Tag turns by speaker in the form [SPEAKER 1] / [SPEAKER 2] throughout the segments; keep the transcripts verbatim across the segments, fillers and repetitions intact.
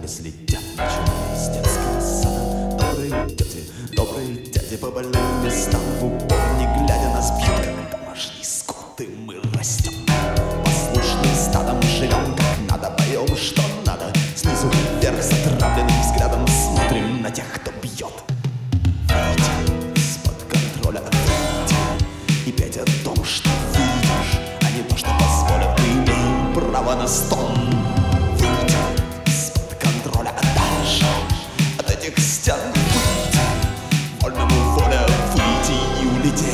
[SPEAKER 1] слетят, начиная с детского сада. Добрые тети, добрые дяди по больным местам, в упор не глядя нас бьют, как домашний скот, и мы растем. Послушным стадом живем, как надо, поем, что надо. Снизу вверх с отравленным взглядом смотрим на тех, кто бьет. Выйти из-под контроля, выйти и петь о том, что видишь, а не то, что позволят. Мы имеем право на стон. Выйти из-под контроля, а дальше от этих стен выйти, вольному воля выйти и улететь.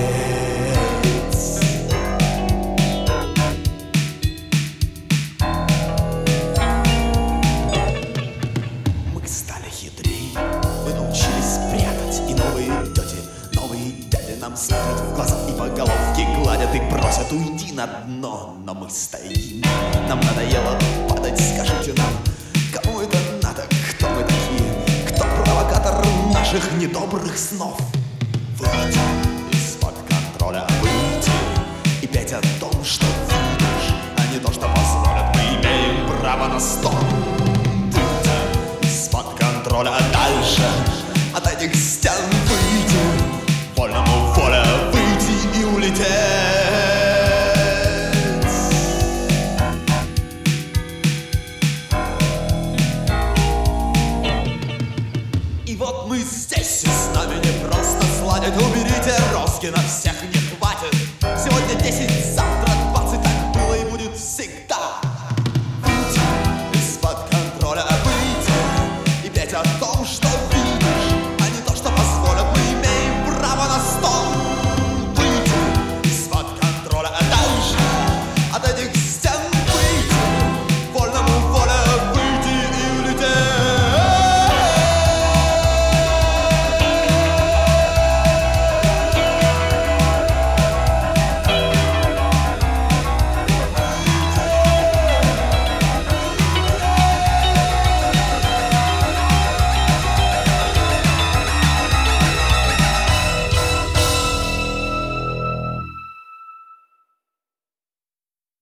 [SPEAKER 1] Мы стали хитрее, мы научились прятать, и новые тети, новые дяди нам смотрят в глаза и по головке гладят и просят уйти на дно. Но мы стоим, нам надоело падать, скажите нам, кому это надо, кто мы такие, кто провокатор наших недобрых снов. Выйти из-под контроля, выйти и петь о том, что видишь, а не то, что позволят. Мы имеем право на стон. Выйти из-под контроля, а дальше от этих стен выйти, вольному воля выйти и улететь. И вот мы здесь, и с нами не просто сладить. Уберите ростки на всех, не